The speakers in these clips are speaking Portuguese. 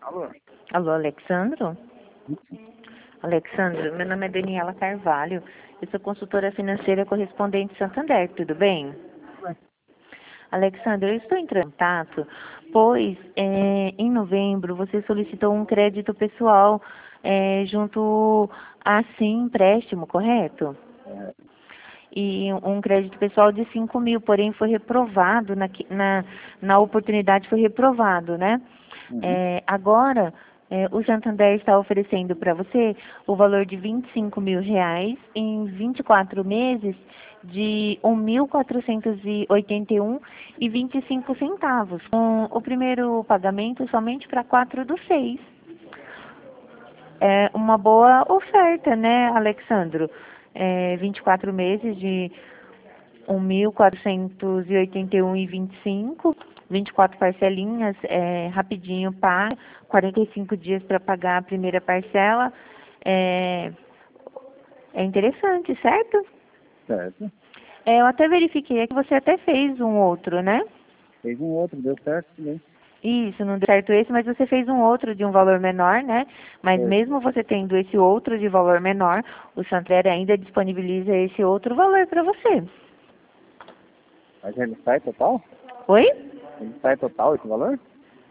Alô? Alô, Alexandro? Alexandro, meu nome é Daniela Carvalho. Eu sou consultora financeira correspondente Santander, tudo bem? Ué, Alexandre, eu estou entrando em contato, pois em novembro você solicitou um crédito pessoal junto a Sim Empréstimo, correto? é, E um crédito pessoal de 5.000, porém foi reprovado, na oportunidade foi reprovado, né? uhum. Agora, o Santander está oferecendo para você o valor de R$ 25.000 em 24 meses de 1.481,25 com o primeiro pagamento somente para 4/6. É uma boa oferta, né, Alexandro? 24 meses de 1.481,25, 24 parcelinhas, rapidinho paga, 45 dias para pagar a primeira parcela. É, é interessante, certo? Certo. Eu até verifiquei que você até fez um outro, né? Fez um outro, deu certo também. Isso, não deu certo esse, mas você fez um outro de um valor menor, né? Mas Foi. mesmo você tendo esse outro de valor menor, o Santander ainda disponibiliza esse outro valor para você. Mas ele sai total? Oi? Ele sai total esse valor?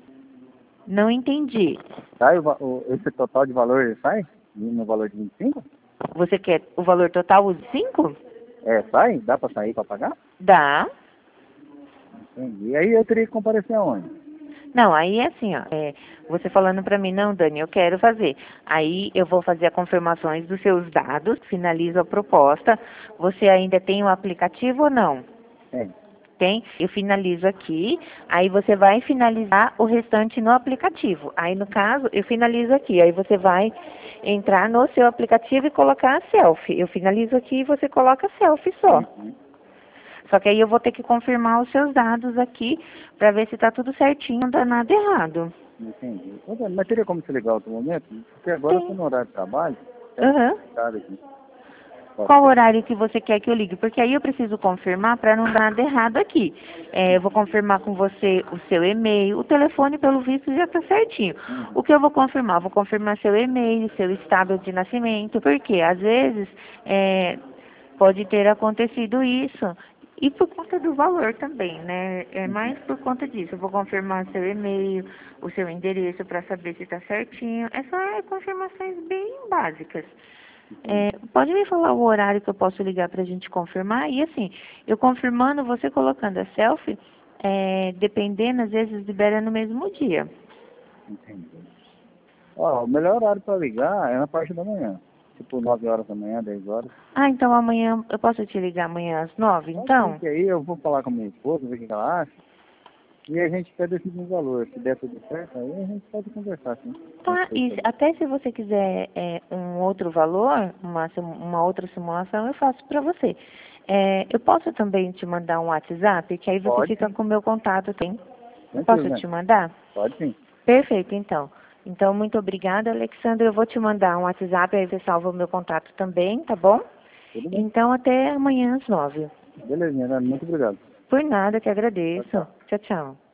Não entendi. Sai esse total de valor, ele sai? No valor de 25? Você quer o valor total, os 5? É, sai? Dá pra sair pra pagar? Dá. Entendi. E aí eu teria que comparecer aonde? Não, aí é assim, ó, você falando pra mim, não, Dani, eu quero fazer. Aí eu vou fazer as confirmações dos seus dados, finalizo a proposta. Você ainda tem o aplicativo ou não? É. Tem? Eu finalizo aqui, aí você vai finalizar o restante no aplicativo. Aí, no caso, eu finalizo aqui, aí você vai entrar no seu aplicativo e colocar a selfie. Eu finalizo aqui e você coloca a selfie só. Uhum. Só que aí eu vou ter que confirmar os seus dados aqui para ver se está tudo certinho, não dá nada errado. Entendi. Ô, Dani, mas teria como se ligar outro momento? Porque agora eu tô Tem. no horário de trabalho, é Aham. complicado aqui. Pode Qual ser. horário que você quer que eu ligue? Porque aí eu preciso confirmar para não dar nada errado aqui. Eu vou confirmar com você o seu e-mail. O telefone, pelo visto, já está certinho. Uhum. O que eu vou confirmar? Vou confirmar seu e-mail, seu estado de nascimento. Porque, às vezes, pode ter acontecido isso. E por conta do valor também, né? É Uhum. mais por conta disso. Eu vou confirmar seu e-mail, o seu endereço para saber se está certinho. É só confirmações bem básicas. Entendi. Pode me falar o horário que eu posso ligar para a gente confirmar? E assim, eu confirmando, você colocando a selfie, dependendo, às vezes libera no mesmo dia. Entendi. Ó, o melhor horário para ligar é na parte da manhã. Tipo 9 horas da manhã, 10 horas. Ah, então amanhã, eu posso te ligar amanhã às 9, Pode sim, então? que aí eu vou falar com a minha esposa, ver o que ela acha. E a gente vai decidir um valor. Se der tudo certo, aí a gente pode conversar, sim. Com a Tá, e pessoa. até se você quiser um outro valor, uma outra simulação, eu faço para você. Eu posso também te mandar um WhatsApp, que aí você Pode fica sim. com o meu contato, tem? Eu Tranquilo, posso né? te mandar? Pode sim. Perfeito, então. Então, muito obrigada, Alexandre. Eu vou te mandar um WhatsApp, aí você salva o meu contato também, tá bom? Tudo bem? Então, até amanhã às 9. Belezinha, né? Muito obrigado. Por nada, que Tchau, agradeço. tchau. Tchau, tchau.